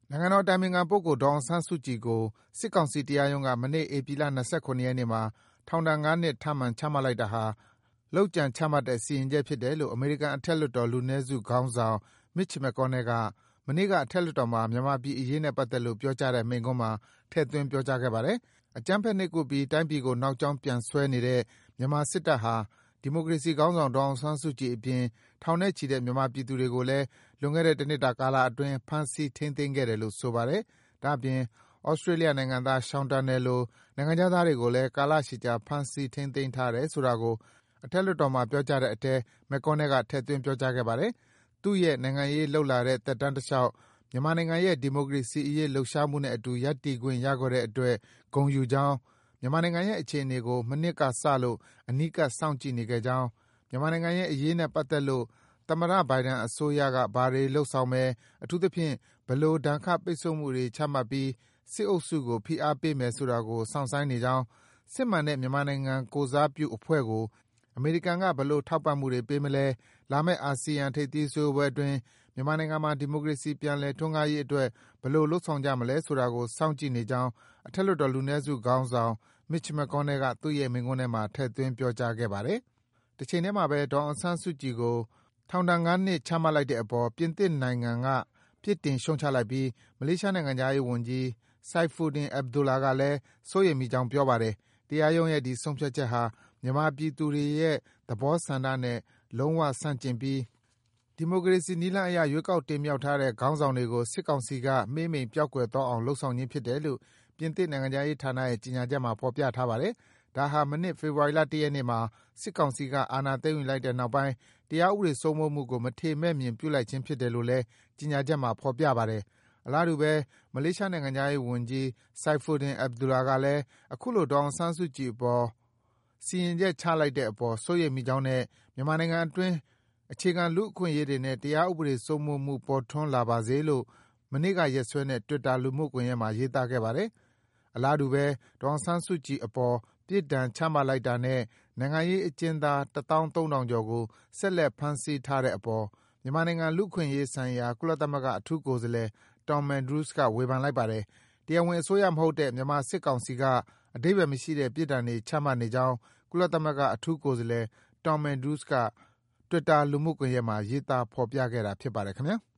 နိုင်ငံတော်အတိုင်ပင်ခံပုဂ္ဂိုလ်ဒေါ်အောင်ဆန်းစုကြည်ကိုစစ်ကောင်စီတရားရုံးကမနေ့ဧပြီလ29ရက်နေ့မှာထောင်ဒဏ်5နှစ်ထပ်မံချမှတ်လိုက်တာဟာလုပ်ကြံချမှတ်တဲ့စီရင်ချက်ဖြစ်တယ်လို့အမေရိကန်အထက်လွှတ်တော်လူနည်းစုခေါင်းဆောင် Mitch McConnell ကမနေ့ကအထက်လွှတ်တော်မှာမြန်မာပြည်အရေးနဲ့ပတ်သက်လို့ပြောကြားတဲ့မိန့်ခွန်းမှာထည့်သွင်းပြောကြားခဲ့ပါတယ်။အကြမ်းဖက်နှိပ်ကွပ်ပြီးတိုင်းပြည်ကိုနောက်ကြောင်းပြန်ဆွဲနေတဲ့မြန်မာစစ်တပ်ဟာဒီမိုကရေစီခေါင်းဆောင်ဒေါ်အောင်ဆန်းစုကြည်အပြင်ထောင်နဲ့ချီတဲ့မြန်မာပြည်သူတွေကိုလည်းလွန်ခဲ့တဲ့တနှစ်တာကာလအတွင်းဖမ်းဆီးထိန်းသိမ်းခဲ့တယ်လို့ဆိုပါတယ်။ဒါ့အပြင်သြစတြေးလျနိုင်ငံသား Sean Turnell လိုနိုင်ငံခြားသားတွေကိုလည်းကာလရှည်ကြာဖမ်းဆီးထိန်းသိမ်းထားတယ်ဆိုတာကိုအထက်လွှတ်တော်မှာပြောကြားတဲ့အထဲ McConnell ကထည့်သွင်းပြောကြားခဲ့ပါတယ်။သူ့ရဲ့နိုင်ငံရေးလုပ်လာတဲ့သက်တမ်းတလျှောက်မြန်မာနိုင်ငံရဲ့ဒီမိုကရေစီအရေးလှုပ်ရှားမှုနဲ့အတူရပ်တည်ခွင့်ရခဲ့တဲ့အတွက်ဂုဏ်ယူကြောင်းမြန်မာနိုင်ငံရဲ့အခြေအနေကိုမနှစ်ကစလို့အနီးကပ်စောင့်ကြည့်နေခဲ့ကြောင်းမြန်မာနိုင်ငံရဲ့အရေးနဲ့ပတ်သက်လို့သမ္မတဘိုင်ဒန်အစိုးရကဘာတွေလုပ်ဆောင်မယ်အထူးသဖြင့်ဘယ်လိုဒဏ်ခတ်ပိတ်ဆို့မှုတွေချမှတ်ပြီးစစ်အုပ်စုကိုဖိအားပေးမယ်ဆိုတာကိုစောင့်ဆိုင်းနေကြောင်းစစ်မှန်တဲ့မြန်မာနိုင်ငံကိုယ်စားပြုအဖွဲ့ကိုအမေရိကန်ကဘယ်လိုထောက်ပံ့မှုတွေပေးမလဲလာမယ့်အာဆီယံထိပ်သီးစည်းဝေးပွဲအတွင်းမြန်မာနိုင်ငံမှာဒီမိုကရေစီပြန်လည်ထွန်းကားရေးအတွက်ဘယ်လိုလုပ်ဆောင်ကြမလဲဆိုတာကိုစောင့်ကြည့်နေကြောင်းအထက်လွှတ်တော်လူနည်းစုခေါင်းဆောင် Mitch McConnell ကသူ့ရဲ့မိန့်ခွန်းထဲမှာထည့်သွင်းပြောကြားခဲ့ပါတယ်။တချိန်တည်းမှာပဲဒေါ်အောင်ဆန်းစုကြည်ကိုထောင်ဒဏ်5နှစ်ချမှတ်လိုက်တဲ့အပေါ်ပြင်သစ်နိုင်ငံကပြစ်တင်ရှုတ်ချလိုက်ပြီးမလေးရှားနိုင်ငံသားရေးဝန်ကြီး Saifuddin Abdullah ကလည်းစိုးရိမ်မိကြောင်းပြောပါတယ်။တရားရုံးရဲ့ဒီဆုံးဖြတ်ချက်ဟာမြန်မာပြည်သူတွေရဲ့သဘောဆန္ဒနဲ့လုံးဝဆန့်ကျင်ပြီးဒီမိုကရေစီနည်းလမ်းအရရွေးကောက်တင်မြှောက်ထားတဲ့ခေါင်းဆောင်တွေကိုစစ်ကောင်စီကမှေးမှိန်ပျောက်ကွယ်သွားအောင်လုပ်ဆောင်ခြင်းဖြစ်တယ်လို့ပြင်သစ်နိုင်ငံသားရေးဌာနရဲ့ကြေညာချက်မှာဖော်ပြထားပါတယ်။ဒါဟာမနှစ်ဖေဖော်ဝါရီလ1ရက်နေ့မှာစစ်ကောင်စီကအာဏာသိမ်းယူလိုက်တဲ့နောက်ပိုင်းတရားဥပဒေစိုးမိုးမှုကိုမထေမဲ့မြင်ပြုလိုက်ခြင်းဖြစ်တယ်လို့လည်းကြေညာချက်မှာဖော်ပြပါတယ်။အလားတူပဲမလေးရှားနိုင်ငံသားရေးဝန်ကြီး Saifuddin Abdullah ကလည်းအခုလိုဒေါ်အောင်ဆန်းစုကြည်အပေါ်စီရင်ချက်ချလိုက်တဲ့အပေါ်စိုးရိမ်မိကြောင်းနဲ့မြန်မာနိုင်ငံအတွင်းအခြေခံလူ့အခွင့်အရေးတွေနဲ့တရားဥပဒေစိုးမိုးမှုပေါ်ထွန်းလာပါစေလို့မနေ့ကရက်စွဲနဲ့ Twitter လူမှုကွန်ရက်မှာရေးသားခဲ့ပါတယ်။အလားတူပဲဒေါ်အောင်ဆန်းစုကြည်အပေါ်ပြစ်ဒဏ်ချမှတ်လိုက်တာနဲ့နိုင်ငံရေးအကျဉ်းသား13000ကျော်ကိုဆက်လက်ဖမ်းဆီးထားတဲ့အပေါ်မြန်မာနိုင်ငံလူ့အခွင့်အရေးဆိုင်ရာကုလသမဂ္ဂအထူးကိုယ်စားလှယ် Tom Andrews ကဝေဖန်လိုက်ပါတယ်။တရားဝင်အစိုးရမဟုတ်တဲ့မြန်မာစစ်ကောင်စီကအဓိပ္ပါယ်မရှိတဲ့ပြစ်ဒဏ်တွေချမှတ်နေကြောင်းကုလသမဂ္ဂအထူးကိုယ်စားလှယ် Tom Andrews က Twitter လူမှုကွန်ရက်မှာရေးသားဖော်ပြခဲ့တာဖြစ်ပါတယ်ခင်ဗျာ။